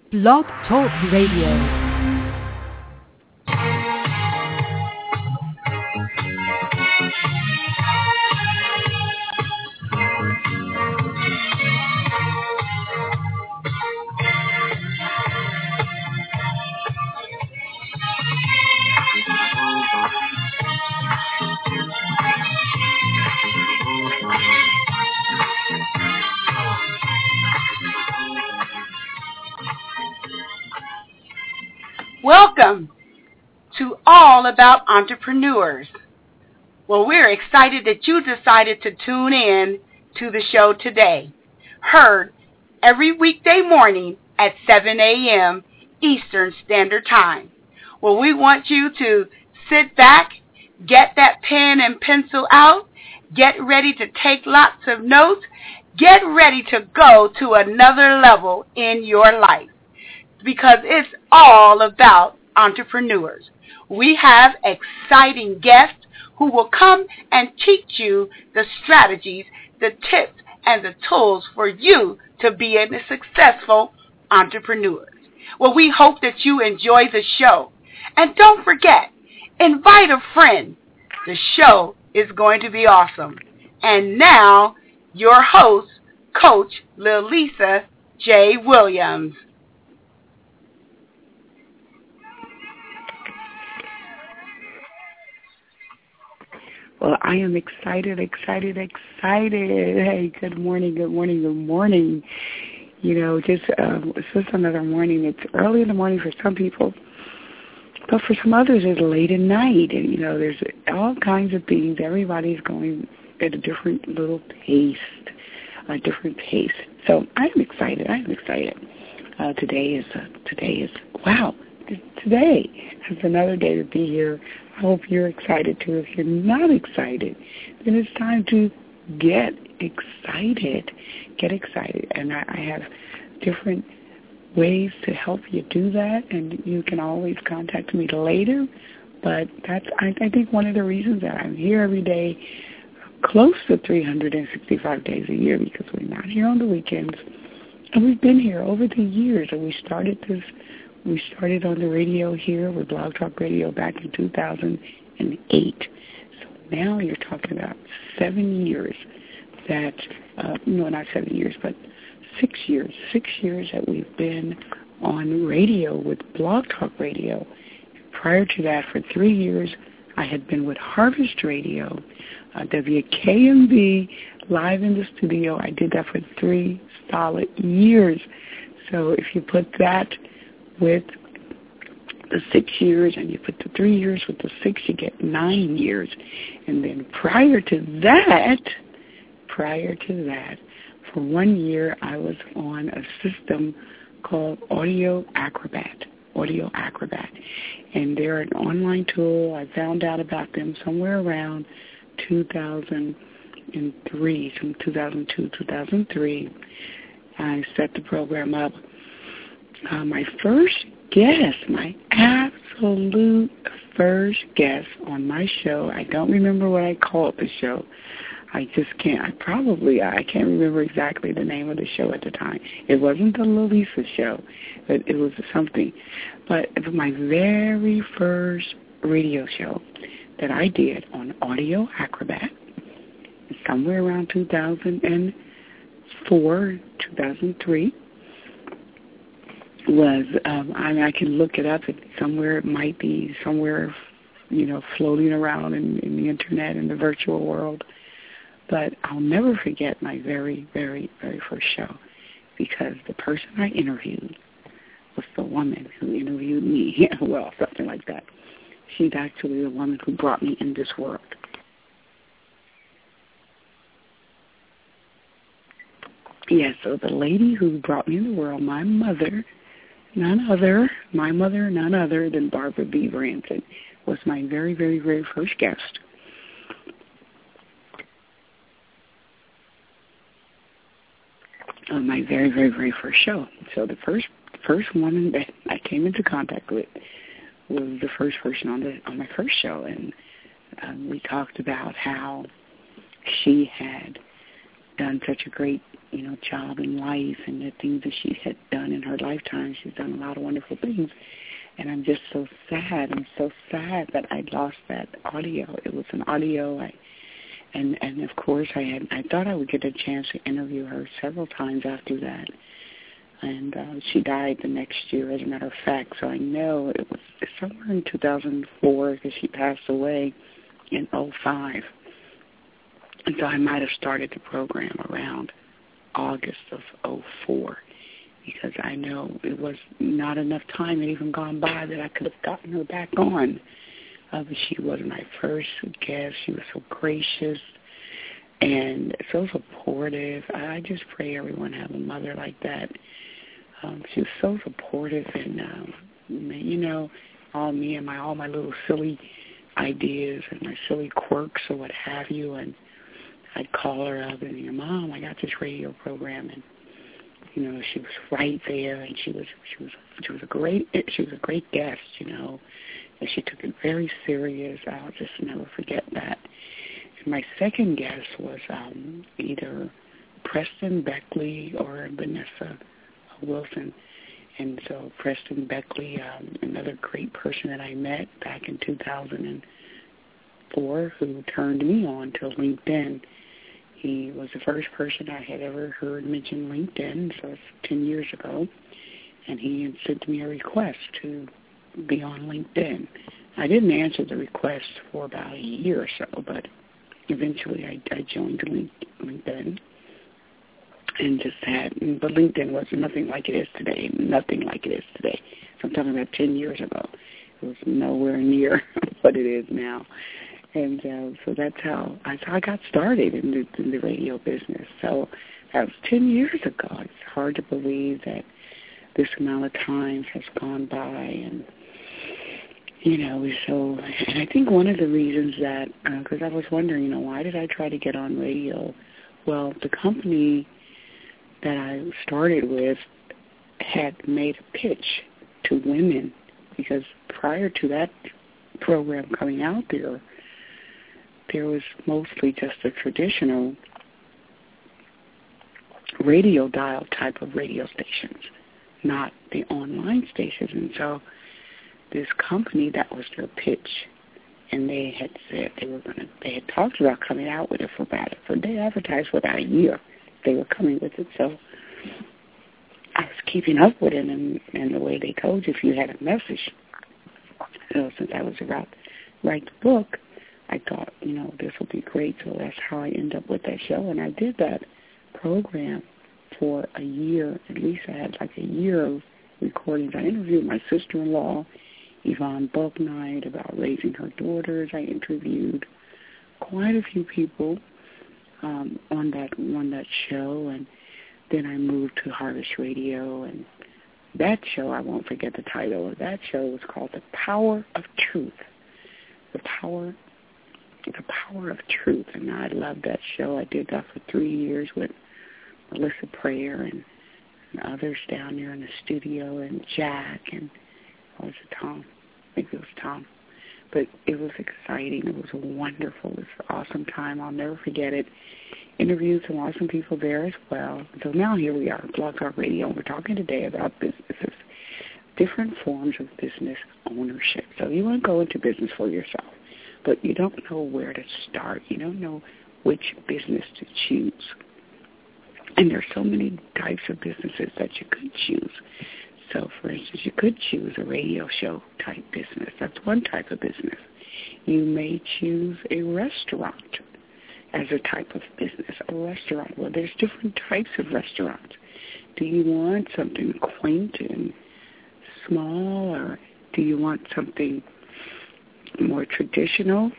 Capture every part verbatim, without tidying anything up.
Blog Talk Radio. Welcome to All About Entrepreneurs. Well, we're excited that you decided to tune in to the show today. Heard every weekday morning at seven a.m. Eastern Standard Time. Well, we want you to sit back, get that pen and pencil out, get ready to take lots of notes, get ready to go to another level in your life. Because it's all about entrepreneurs. We have exciting guests who will come and teach you the strategies, the tips, and the tools for you to be a successful entrepreneur. Well, we hope that you enjoy the show. And don't forget, invite a friend. The show is going to be awesome. And now, your host, Coach Lilisa J. Williams. Well, I am excited, excited, excited. Hey, good morning, good morning, good morning. You know, just um, it's just another morning. It's early in the morning for some people, but for some others, it's late at night. And, you know, there's all kinds of things. Everybody's going at a different little pace, a different pace. So I'm excited. I'm excited. Uh, today is, uh, today is, wow, today is another day to be here. I hope you're excited, too. If you're not excited, then it's time to get excited. Get excited. And I, I have different ways to help you do that, and you can always contact me later. But that's, I, I think, one of the reasons that I'm here every day, close to three hundred sixty-five days a year, because we're not here on the weekends. And we've been here over the years, and we started this We started on the radio here with Blog Talk Radio back in two thousand eight. So now you're talking about seven years that, uh, no, not seven years, but six years, six years that we've been on radio with Blog Talk Radio. Prior to that, for three years, I had been with Harvest Radio, uh, W K M B, live in the studio. I did that for three solid years. So if you put that with the six years, and you put the three years with the six, you get nine years. And then prior to that, prior to that, for one year, I was on a system called Audio Acrobat, Audio Acrobat. And they're an online tool. I found out about them somewhere around two thousand three, from two thousand two, two thousand three. I set the program up. Uh, my first guest, my absolute first guest on my show, I don't remember what I called the show. I just can't, I probably, I can't remember exactly the name of the show at the time. It wasn't the Lilisa show, but it was something. But it was my very first radio show that I did on Audio Acrobat, somewhere around two thousand four, two thousand three. Was, um, I mean, I can look it up. It, somewhere it might be somewhere, you know, floating around in, in the internet, in the virtual world. But I'll never forget my very, very, very first show, because the person I interviewed was the woman who interviewed me. Well, something like that. She's actually the woman who brought me in this world. Yeah, so the lady who brought me in the world, my mother, none other, my mother, none other than Barbara B. Branson, was my very, very, very first guest. On my very, very, very first show. So the first first woman that I came into contact with was the first person on the on my first show, and um, we talked about how she had done such a great, you know, job in life and the things that she had done in her lifetime. She's done a lot of wonderful things. And I'm just so sad. I'm so sad that I lost that audio. It was an audio. I, and, and, of course, I had I thought I would get a chance to interview her several times after that. And uh, she died the next year, as a matter of fact. So I know it was somewhere in two thousand four because she passed away in oh five. And so I might have started the program around August of oh four because I know it was not enough time had even gone by that I could have gotten her back on. Uh, but she was my first guest. She was so gracious and so supportive. I just pray everyone have a mother like that. Um, she was so supportive, and um, you know, all me and my all my little silly ideas and my silly quirks or what have you. And I'd call her up and, you know, Mom, I got this radio program, and you know, she was right there, and she was she was she was a great she was a great guest, you know, and she took it very serious. I'll just never forget that. And my second guest was um, either Preston Beckley or Vanessa Wilson. And so Preston Beckley, um, another great person that I met back in two thousand four who turned me on to LinkedIn. He was the first person I had ever heard mention LinkedIn, so it's ten years ago. And he had sent me a request to be on LinkedIn. I didn't answer the request for about a year or so, but eventually I, I joined LinkedIn. And just had, but LinkedIn was nothing like it is today, nothing like it is today. So I'm talking about ten years ago. It was nowhere near what it is now. And uh, so that's how, that's how I got started in the, in the radio business. So that was ten years ago. It's hard to believe that this amount of time has gone by. And, you know, so, and I think one of the reasons that, because uh, I was wondering, you know, why did I try to get on radio? Well, the company that I started with had made a pitch to women, because prior to that program coming out there, there was mostly just a traditional radio dial type of radio stations, not the online stations. And so this company, that was their pitch, and they had said they were going to, they had talked about coming out with it for about, for they advertised for about a year. They were coming with it, so I was keeping up with it, and, and the way they told you if you had a message. So since I was about to write the book, I thought, you know, this will be great, so that's how I ended up with that show. And I did that program for a year. At least I had like a year of recordings. I interviewed my sister-in-law, Yvonne Bucknight, about raising her daughters. I interviewed quite a few people Um, on that on that show, and then I moved to Harvest Radio, and that show, I won't forget the title of that show, was called The Power of Truth. The Power, The Power of Truth, and I loved that show. I did that for three years with Melissa Prayer and, and others down there in the studio, and Jack, and what was it, Tom? I think it was Tom. But it was exciting. It was wonderful. It was an awesome time. I'll never forget it. Interviewed some awesome people there as well. So now here we are, Blog Talk Radio, and we're talking today about businesses, different forms of business ownership. So you want to go into business for yourself, but you don't know where to start. You don't know which business to choose. And there's so many types of businesses that you could choose. So, for instance, you could choose a radio show type business. That's one type of business. You may choose a restaurant as a type of business, a restaurant. Well, there's different types of restaurants. Do you want something quaint and small, or do you want something more traditional?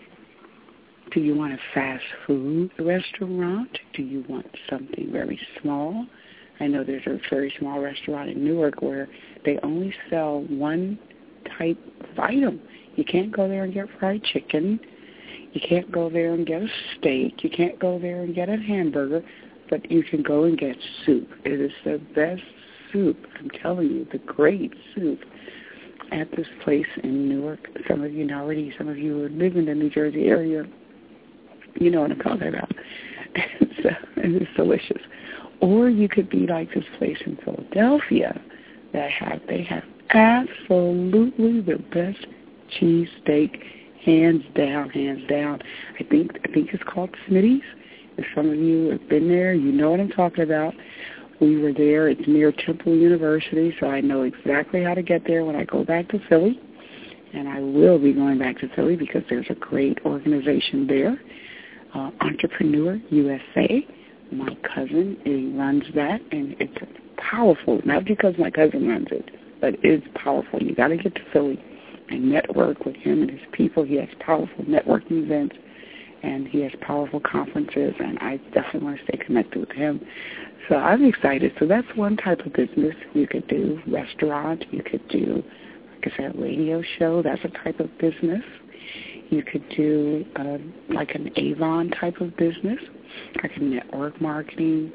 Do you want a fast food restaurant? Do you want something very small? I know there's a very small restaurant in Newark where they only sell one type of item. You can't go there and get fried chicken. You can't go there and get a steak. You can't go there and get a hamburger, but you can go and get soup. It is the best soup. I'm telling you, the great soup at this place in Newark. Some of you know already, some of you who live in the New Jersey area, you know what I'm talking about. so, and it's delicious. Or you could be like this place in Philadelphia that have, they have absolutely the best cheesesteak, hands down, hands down. I think I think it's called Smitty's. If some of you have been there, you know what I'm talking about. We were there. It's near Temple University, so I know exactly how to get there when I go back to Philly. And I will be going back to Philly because there's a great organization there, uh, Entrepreneur U S A. My cousin he runs that, and it's powerful. Not because my cousin runs it, but it's powerful. You got to get to Philly and network with him and his people. He has powerful networking events, and he has powerful conferences, and I definitely want to stay connected with him. So I'm excited. So that's one type of business you could do. Restaurant, you could do, like I said, a radio show. That's a type of business. You could do uh, like an Avon type of business, like a network marketing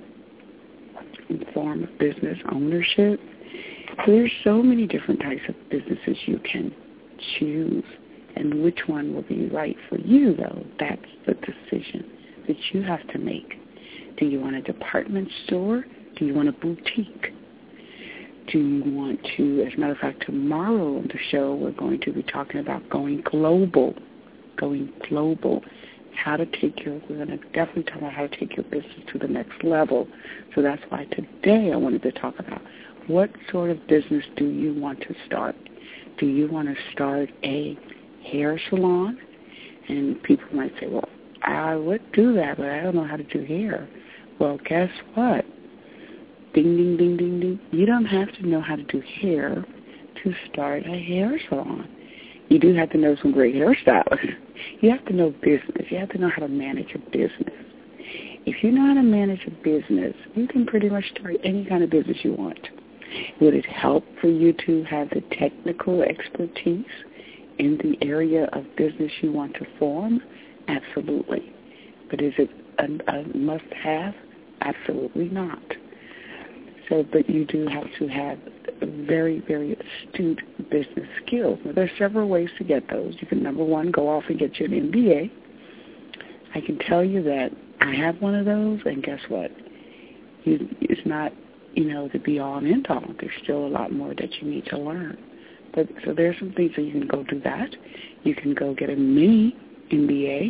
form of business ownership. So there's so many different types of businesses you can choose. And which one will be right for you, though, that's the decision that you have to make. Do you want a department store? Do you want a boutique? Do you want to, as a matter of fact, tomorrow on the show we're going to be talking about going global, going global, how to take your, we're going to definitely talk about how to take your business to the next level. So that's why today I wanted to talk about what sort of business do you want to start? Do you want to start a hair salon? And people might say, well, I would do that, but I don't know how to do hair. Well, guess what? Ding, ding, ding, ding, ding. You don't have to know how to do hair to start a hair salon. You do have to know some great hairstylists. You have to know business. You have to know how to manage a business. If you know how to manage a business, you can pretty much start any kind of business you want. Would it help for you to have the technical expertise in the area of business you want to form? Absolutely. But is it a, a must-have? Absolutely not. So, but you do have to have very, very astute business skills. Now, there's several ways to get those. You can, number one, go off and get you an M B A. I can tell you that I have one of those, and guess what? You, it's not, you know, the be-all and end-all. There's still a lot more that you need to learn. But so there's some things that you can go do that. You can go get a mini M B A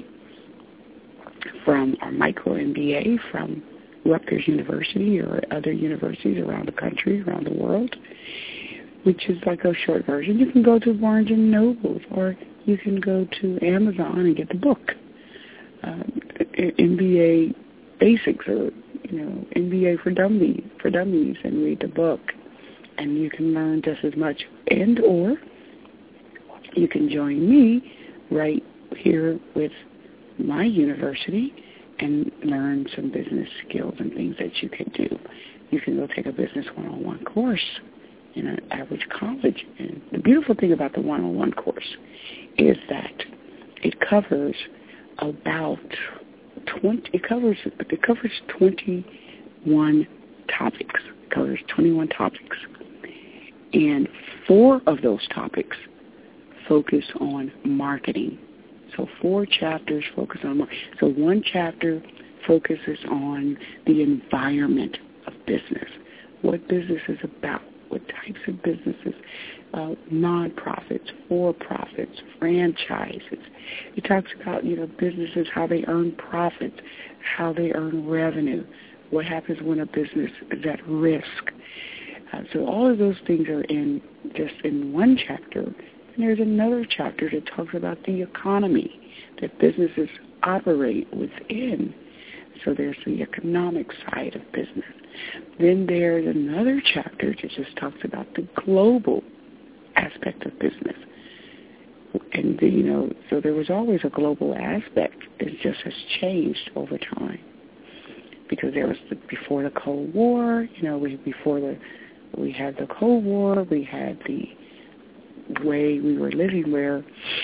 from, or micro M B A from Rutgers University or other universities around the country, around the world, which is like a short version. You can go to Barnes and Noble, or you can go to Amazon and get the book, um, M B A Basics, or you know, M B A for dummies, for dummies, and read the book, and you can learn just as much. And or you can join me right here with my university and learn some business skills and things that you can do. You can go take a business one-on-one course in an average college. And the beautiful thing about the one-on-one course is that it covers about twenty. It covers it covers twenty-one topics. It covers twenty-one topics, and four of those topics focus on marketing. So four chapters focus on marketing. So one chapter focuses on the environment of business, what business is about, what types of businesses, uh, non-profits, for-profits, franchises. It talks about, you know, businesses, how they earn profits, how they earn revenue, what happens when a business is at risk. Uh, so all of those things are in just in one chapter. And there's another chapter that talks about the economy that businesses operate within. So there's the economic side of business. Then there's another chapter that just talks about the global aspect of business. And, the, you know, so there was always a global aspect. It just has changed over time. Because there was the, before the Cold War, you know, we before the we had the Cold War, we had the way we were living where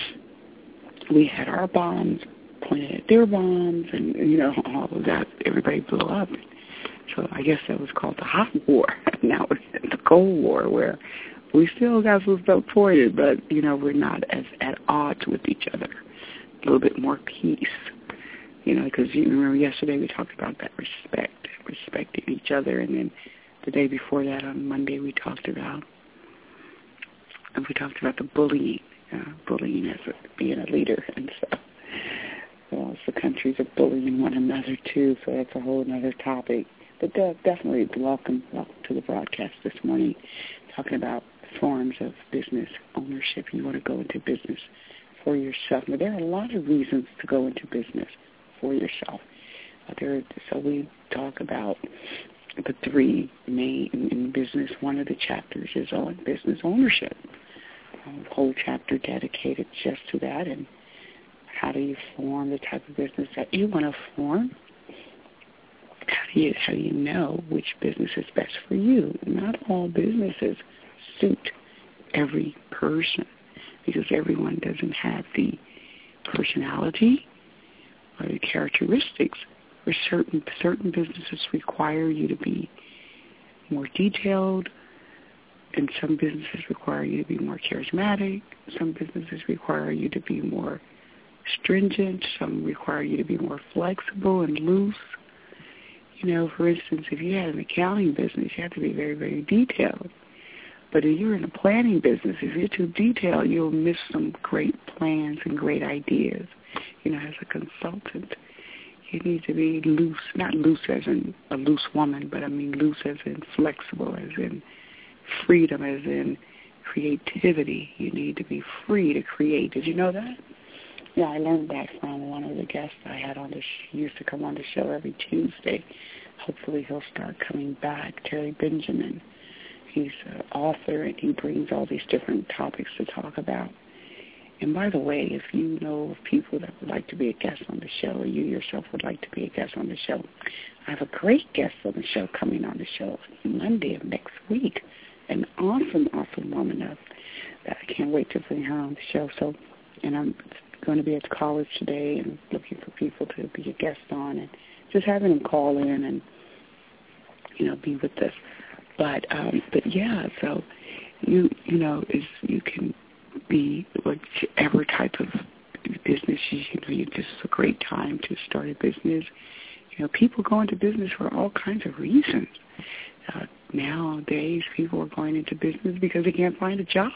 we had our bombs pointed at their bombs, and, you know, all of that, everybody blew up. So I guess that was called the hot war. Now it's the Cold War, where we still got some stuff pointed, but, you know, we're not as at odds with each other. A little bit more peace. You know, because you remember yesterday we talked about that respect, respecting each other, and then the day before that on Monday we talked about, and we talked about the bullying, uh, bullying as a, being a leader, and so. Well, the countries are bullying one another, too, so that's a whole other topic. But uh, definitely welcome, welcome to the broadcast this morning, talking about forms of business ownership. You want to go into business for yourself. Now, there are a lot of reasons to go into business for yourself. Uh, there, so we talk about the three main in business. One of the chapters is on business ownership. A whole chapter dedicated just to that, and how do you form the type of business that you want to form? How do you how do you know which business is best for you? Not all businesses suit every person, because everyone doesn't have the personality or the characteristics. Or certain certain businesses require you to be more detailed, and some businesses require you to be more charismatic. Some businesses require you to be more stringent. Some require you to be more flexible and loose. You know, for instance, if you had an accounting business, you have to be very, very detailed. But if you're in a planning business, if you're too detailed, you'll miss some great plans and great ideas. You know, as a consultant, you need to be loose, not loose as in a loose woman, but I mean loose as in flexible, as in freedom, as in creativity. You need to be free to create. Did you know that? Yeah, I learned that from one of the guests I had on the sh- he used to come on the show every Tuesday. Hopefully he'll start coming back. Terry Benjamin. He's an author, and he brings all these different topics to talk about. And by the way, if you know of people that would like to be a guest on the show, or you yourself would like to be a guest on the show, I have a great guest on the show coming on the show Monday of next week. An awesome, awesome woman of that I can't wait to bring her on the show. So, and I'm going to be at the college today and looking for people to be a guest on, and just having them call in and, you know, be with us. But, um, but yeah, so you, you know, is you can be whichever type of business, you know, you just a great time to start a business. You know, people go into business for all kinds of reasons. Uh, nowadays, people are going into business because they can't find a job.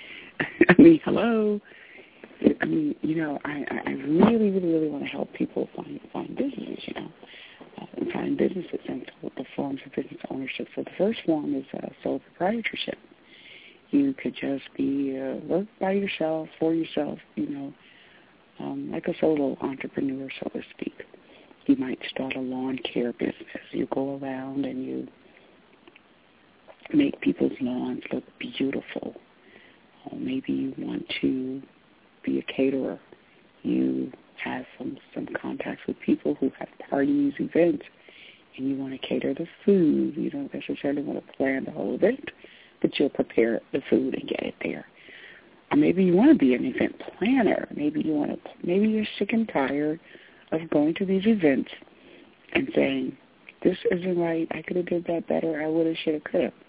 I mean, hello. I mean, you know, I, I really, really, really want to help people find find business, you know, uh, and find businesses and the forms of business ownership. So the first form is uh, sole proprietorship. You could just be uh, work by yourself, for yourself, you know, um, like a solo entrepreneur, so to speak. You might start a lawn care business. You go around and you make people's lawns look beautiful. Or maybe you want to be a caterer. You have some, some contacts with people who have parties, events, and you want to cater the food. You don't necessarily want to plan the whole event, but you'll prepare the food and get it there. Or maybe you want to be an event planner. Maybe you want to. Maybe you're sick and tired of going to these events and saying, "This isn't right. I could have did that better. I would have, should have, could have."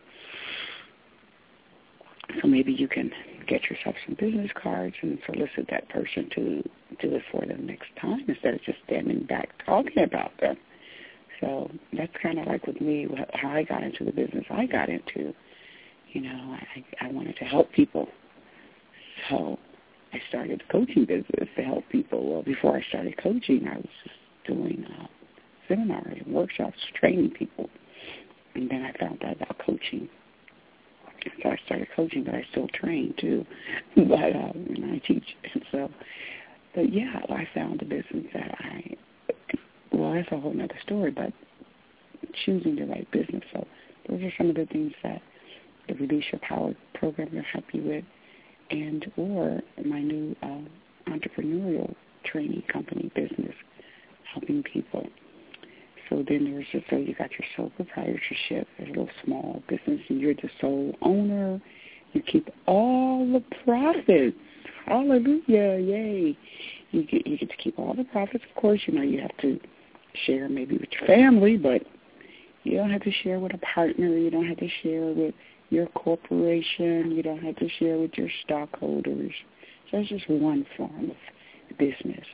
So maybe you can get yourself some business cards and solicit that person to do it for them next time instead of just standing back talking about them. So that's kind of like with me, how I got into the business I got into. You know, I, I wanted to help people. So I started a coaching business to help people. Well, before I started coaching, I was just doing uh, seminars and workshops, training people. And then I found out about coaching. So I started coaching, but I still train too. But um, and I teach, and so. But yeah, I found a business that I. Well, that's a whole other story. But choosing the right business. So those are some of the things that the Release Your Power program will help you with, and or my new uh, entrepreneurial training company business, helping people. So then there's just, so you got your sole proprietorship, a little small business, and you're the sole owner. You keep all the profits. Hallelujah, yay. You get, you get to keep all the profits. Of course, you know, you have to share maybe with your family, but you don't have to share with a partner. You don't have to share with your corporation. You don't have to share with your stockholders. So that's just one form of business.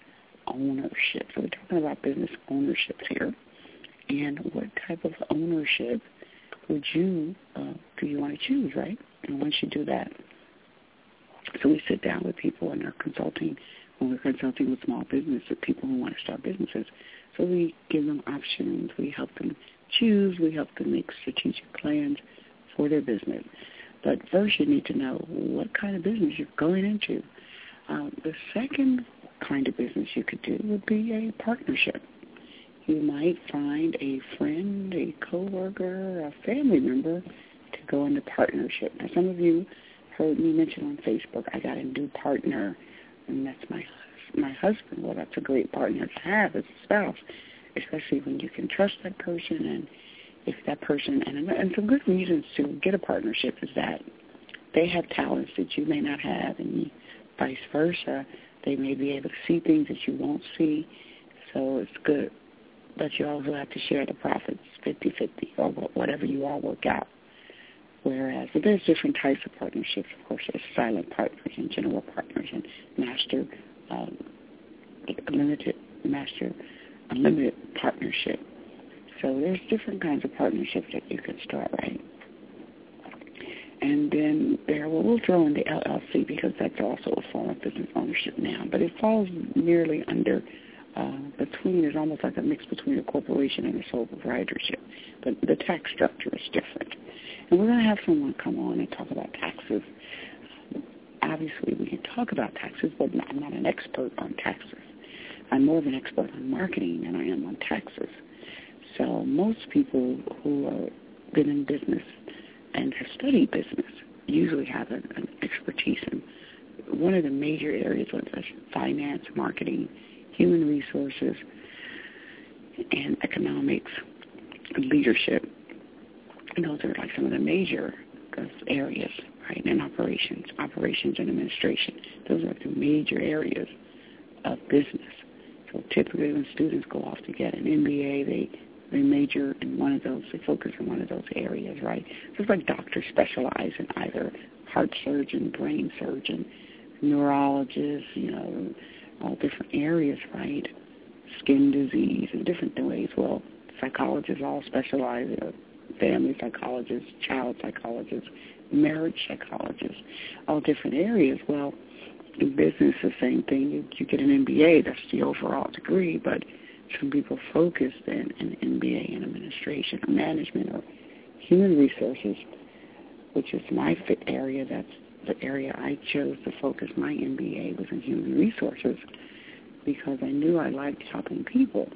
ownership. So we're talking about business ownerships here. And what type of ownership would you, uh, do you want to choose, right? And once you do that, so we sit down with people and are consulting, when we're consulting with small businesses, people who want to start businesses. So we give them options. We help them choose. We help them make strategic plans for their business. But first you need to know what kind of business you're going into. Um, the second kind of business you could do would be a partnership. You might find a friend, a coworker, a family member to go into partnership. Now, some of you heard me mention on Facebook, I got a new partner, and that's my my husband. Well, that's a great partner to have as a spouse, especially when you can trust that person. And if that person, and, and some good reasons to get a partnership is that they have talents that you may not have, and vice versa. They may be able to see things that you won't see, so it's good. But you also have to share the profits fifty-fifty or whatever you all work out. Whereas there's different types of partnerships. Of course, there's silent partners and general partners and master um, limited master unlimited partnership. So there's different kinds of partnerships that you can start, right? And then there, well, we'll throw in the L L C because that's also a form of business ownership now. But it falls nearly under, uh, between, it's almost like a mix between a corporation and a sole proprietorship. But the tax structure is different. And we're going to have someone come on and talk about taxes. Obviously, we can talk about taxes, but I'm not an expert on taxes. I'm more of an expert on marketing than I am on taxes. So most people who have been in business and have studied business usually have an, an expertise in one of the major areas, whether it's finance, marketing, human resources, and economics, and leadership. And those are like some of the major areas, right? And operations, operations and administration. Those are the major areas of business. So typically when students go off to get an M B A, they They major in one of those, they focus in one of those areas, right? Just like doctors specialize in either heart surgeon, brain surgeon, neurologist, you know, all different areas, right? Skin disease and different ways. Well, psychologists all specialize, you know, family psychologists, child psychologists, marriage psychologists, all different areas. Well, in business, the same thing. You, you get an M B A, that's the overall degree, but some people focus in an M B A in administration or management or human resources, which is my fit area. That's the area I chose to focus my M B A was in human resources because I knew I liked helping people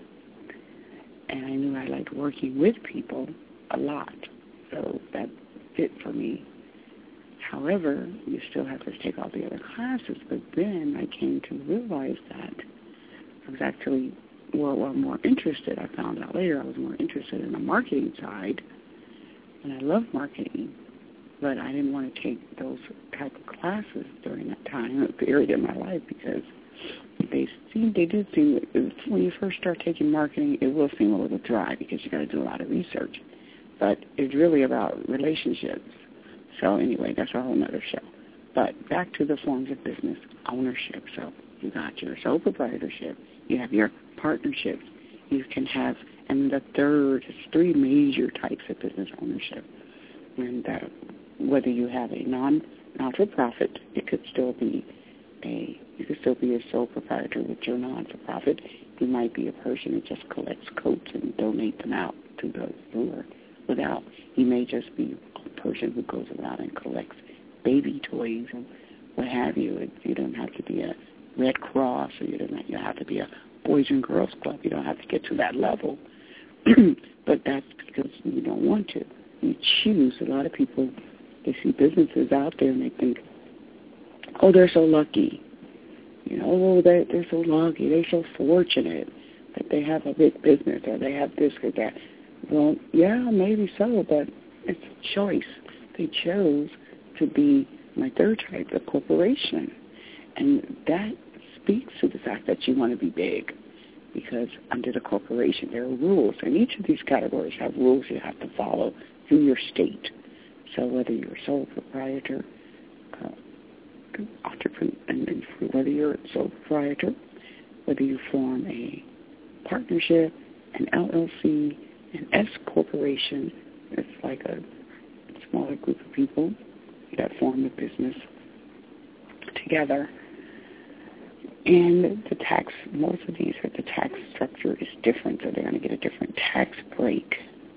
and I knew I liked working with people a lot. So that fit for me. However, you still have to take all the other classes. But then I came to realize that I was actually Well, well, more interested. I found out later I was more interested in the marketing side, and I love marketing, but I didn't want to take those type of classes during that time, that period in my life, because they seem, they did seem, when you first start taking marketing, it will seem a little dry because you got to do a lot of research, but it's really about relationships. So anyway, that's a whole other show. But back to the forms of business ownership. So you got your sole proprietorship. You have your partnerships. You can have, and the third is three major types of business ownership. And uh, whether you have a non non-for-profit, it could still be a you could still be a sole proprietor with your non-for-profit. You might be a person who just collects coats and donate them out to the poor. Without, you may just be a person who goes around and collects baby toys and what have you. You don't have to be a Red Cross, or you don't you have to be a Boys and Girls Club. You don't have to get to that level. But that's because you don't want to. You choose. A lot of people, they see businesses out there and they think, oh, they're so lucky. You know, oh, they're, they're so lucky. They're so fortunate that they have a big business or they have this or that. Well, yeah, maybe so, but it's a choice. They chose to be my third type, a corporation. And that speaks to the fact that you want to be big, because under the corporation there are rules, and each of these categories have rules you have to follow through your state. So whether you're a sole proprietor, uh, entrepreneur, and whether you're a sole proprietor, whether you form a partnership, an L L C, an S corporation. It's like a smaller group of people that form a business together. And the tax, most of these, the tax structure is different, so they're going to get a different tax break.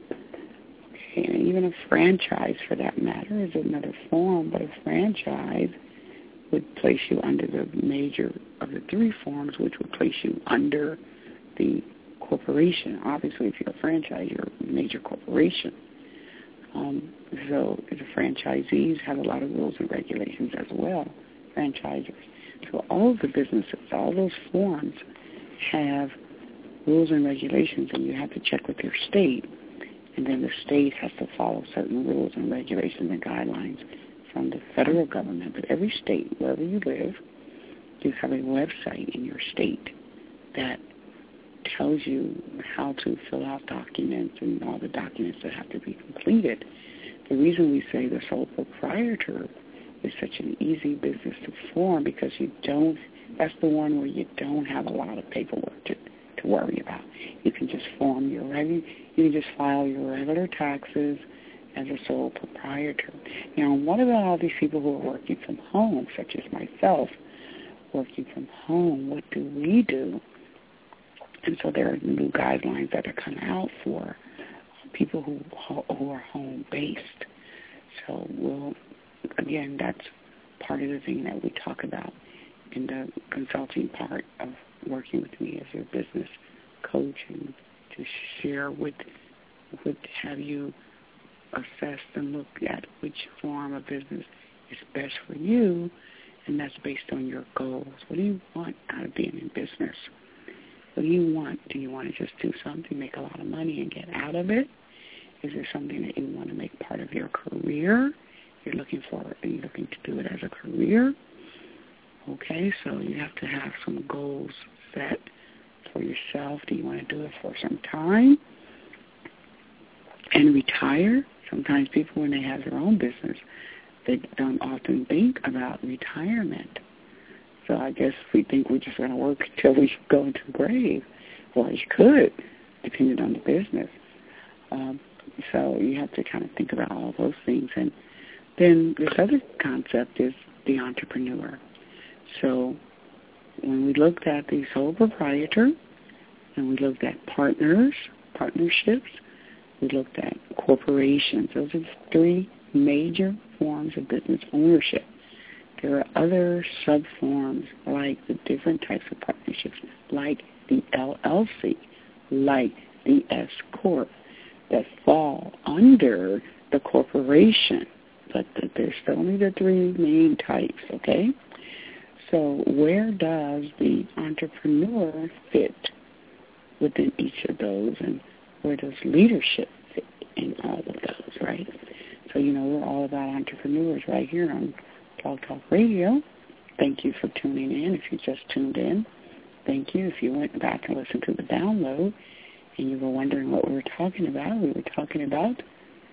Okay, and even a franchise, for that matter, is another form, but a franchise would place you under the major of the three forms, which would place you under the corporation. Obviously, if you're a franchise, you're a major corporation. Um, so the franchisees have a lot of rules and regulations as well, franchisers. So all of the businesses, all those forms have rules and regulations, and you have to check with your state. And then the state has to follow certain rules and regulations and guidelines from the federal government. But every state, wherever you live, you have a website in your state that tells you how to fill out documents and all the documents that have to be completed. The reason we say the sole proprietor is such an easy business to form because you don't, that's the one where you don't have a lot of paperwork to, to worry about. You can just form your regular, you can just file your regular taxes as a sole proprietor. Now, what about all these people who are working from home, such as myself, working from home? What do we do? And so there are new guidelines that are coming out for people who who are home-based. So we'll, again, that's part of the thing that we talk about in the consulting part of working with me as your business coach, and to share with, with have you assess and look at which form of business is best for you, and that's based on your goals. What do you want out of being in business? What do you want? Do you want to just do something, make a lot of money, and get out of it? Is there something that you want to make part of your career? You're looking for, are you looking to do it as a career? Okay, so you have to have some goals set for yourself. Do you want to do it for some time and retire? Sometimes people, when they have their own business, they don't often think about retirement. So I guess we think we're just going to work until we go into the grave. Well, you could, depending on the business. Um, so you have to kind of think about all those things. And then this other concept is the entrepreneur. So when we looked at the sole proprietor, and we looked at partners, partnerships, we looked at corporations. Those are the three major forms of business ownership. There are other sub-forms like the different types of partnerships, like the L L C, like the S Corp, that fall under the corporation. But there's only the three main types, okay? So where does the entrepreneur fit within each of those, and where does leadership fit in all of those, right? So, you know, we're all about entrepreneurs right here on Blog Talk Radio. Thank you for tuning in. If you just tuned in, thank you. If you went back and listened to the download and you were wondering what we were talking about, we were talking about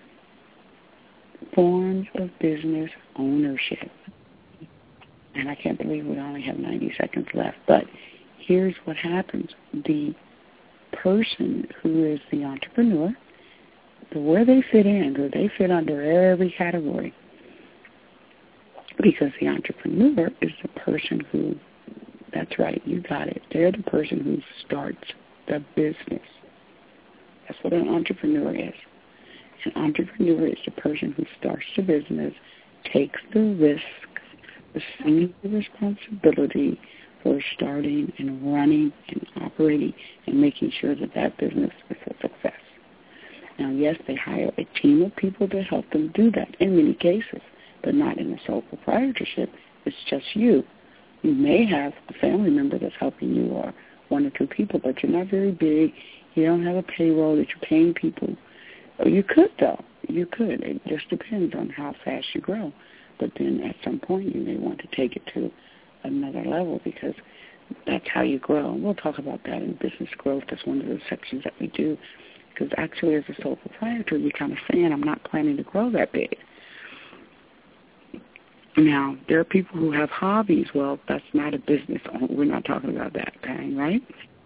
forms of business ownership. And I can't believe we only have ninety seconds left. But here's what happens. The person who is the entrepreneur, where they fit in, do they fit under every category? Because the entrepreneur is the person who, that's right, you got it. They're the person who starts the business. That's what an entrepreneur is. An entrepreneur is the person who starts the business, takes the risk, assumes the responsibility for starting and running and operating and making sure that that business is a success. Now, yes, they hire a team of people to help them do that in many cases, but not in the sole proprietorship. It's just you. You may have a family member that's helping you, or one or two people, but you're not very big. You don't have a payroll that you're paying people. You could, though. You could. It just depends on how fast you grow. But then at some point you may want to take it to another level, because that's how you grow. And we'll talk about that in business growth. That's one of the sections that we do. Because actually as a sole proprietor, you're kind of saying, I'm not planning to grow that big. Now, there are people who have hobbies. Well, that's not a business. We're not talking about that thing, right?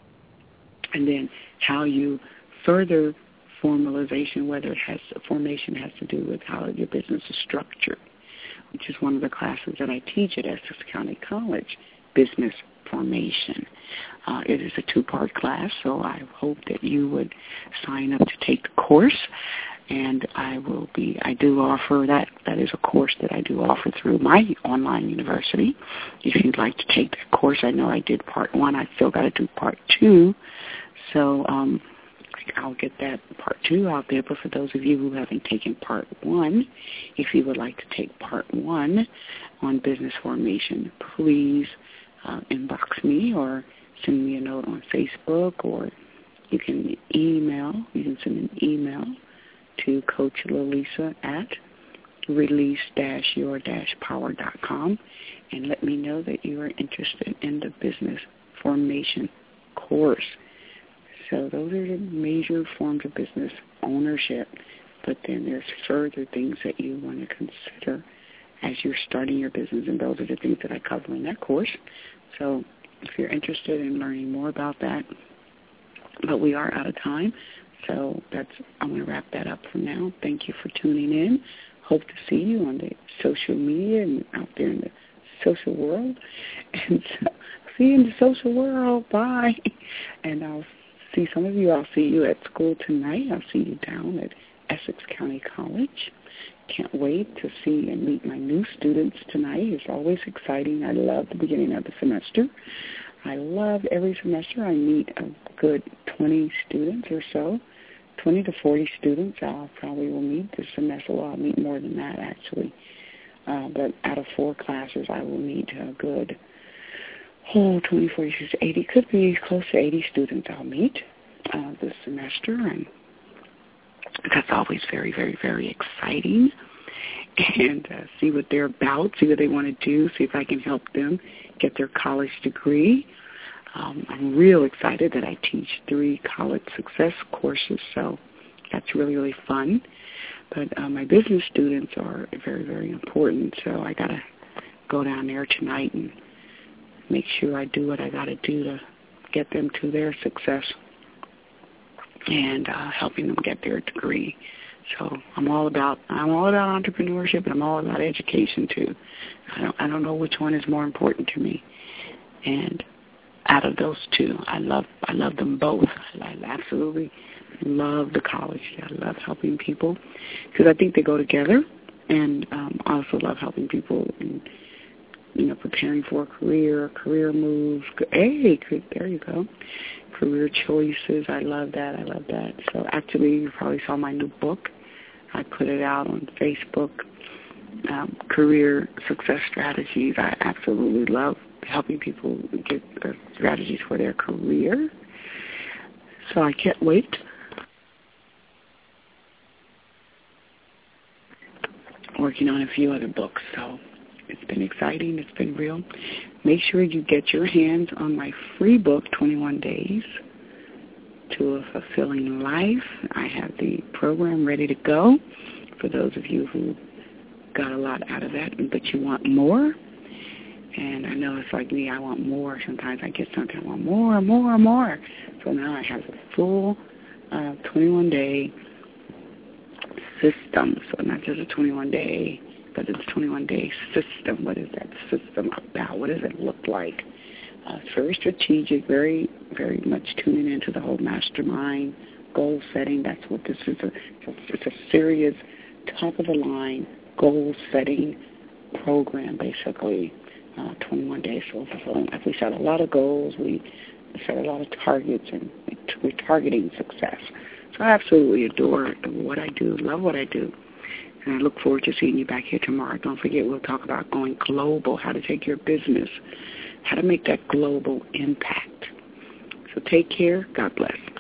And then how you further formalization, whether it has formation has to do with how your business is structured, which is one of the classes that I teach at Essex County College, business formation. Uh, it is a two-part class, so I hope that you would sign up to take the course. And I will be, I do offer that, that is a course that I do offer through my online university. If you'd like to take that course, I know I did part one. I still got to do part two. So um, I'll get that part two out there. But for those of you who haven't taken part one, if you would like to take part one on business formation, please uh, inbox me or send me a note on Facebook, or you can email, you can send an email to Coach Lalisa at release dash your dash power dot com and let me know that you are interested in the business formation course. So those are the major forms of business ownership, but then there's further things that you want to consider as you're starting your business, and those are the things that I cover in that course. So if you're interested in learning more about that, but we are out of time. So that's, I'm going to wrap that up for now. Thank you for tuning in. Hope to see you on the social media and out there in the social world. And so, see you in the social world. Bye. And I'll see some of you. I'll see you at school tonight. I'll see you down at Essex County College. Can't wait to see and meet my new students tonight. It's always exciting. I love the beginning of the semester. I love every semester I meet a good twenty students or so. twenty to forty students I probably will meet this semester. Well, I'll meet more than that, actually. Uh, but out of four classes, I will meet a good, oh, twenty, forty, sixty, eighty. Could be close to eighty students I'll meet uh, this semester. And that's always very, very, very exciting. And uh, see what they're about, see what they want to do, see if I can help them get their college degree. Um, I'm real excited that I teach three college success courses, so that's really, really fun. But uh, my business students are very, very important, so I got to go down there tonight and make sure I do what I got to do to get them to their success and uh, helping them get their degree. So I'm all about I'm all about entrepreneurship, and I'm all about education too. I don't I don't know which one is more important to me. And out of those two, I love I love them both. I absolutely love the college. I love helping people because I think they go together. And um, I also love helping people in, you know, preparing for a career, career moves. Hey, there you go. Career choices. I love that. I love that. So actually, you probably saw my new book. I put it out on Facebook, um, Career Success Strategies. I absolutely love helping people get uh, strategies for their career. So I can't wait. Working on a few other books, so it's been exciting. It's been real. Make sure you get your hands on my free book, twenty-one days to a Fulfilling Life. I have the program ready to go for those of you who got a lot out of that, but you want more. And I know it's like me, I want more. Sometimes I get something, I want more, more, more. So now I have a full uh, twenty-one day system. So not just a twenty-one day, but it's a twenty-one day system. What is that system about? What does it look like? Uh, it's very strategic, very, very much tuning into the whole mastermind, goal setting. That's what this is. A, it's a serious, top-of-the-line, goal-setting program, basically, uh, twenty-one days. So if we set a lot of goals, we set a lot of targets, and we're targeting success. So I absolutely adore what I do, love what I do. And I look forward to seeing you back here tomorrow. Don't forget, we'll talk about going global, how to take your business, how to make that global impact. So take care. God bless.